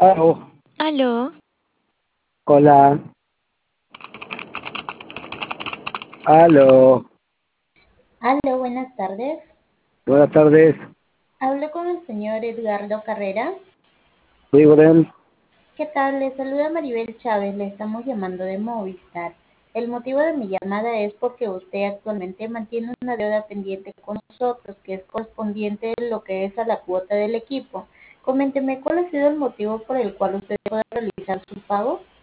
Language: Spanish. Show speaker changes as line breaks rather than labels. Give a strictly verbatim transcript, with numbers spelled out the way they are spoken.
Aló,
Aló,
hola, aló,
Aló, buenas tardes.
buenas tardes,
Hablo con el señor Edgardo Carrera.
Rigoren.
¿Qué tal? Le saluda Maribel Chávez. Le estamos llamando de Movistar. El motivo de mi llamada es porque usted actualmente mantiene una deuda pendiente con nosotros, que es correspondiente de lo que es a la cuota del equipo. Coménteme cuál ha sido el motivo por el cual usted puede realizar su pago.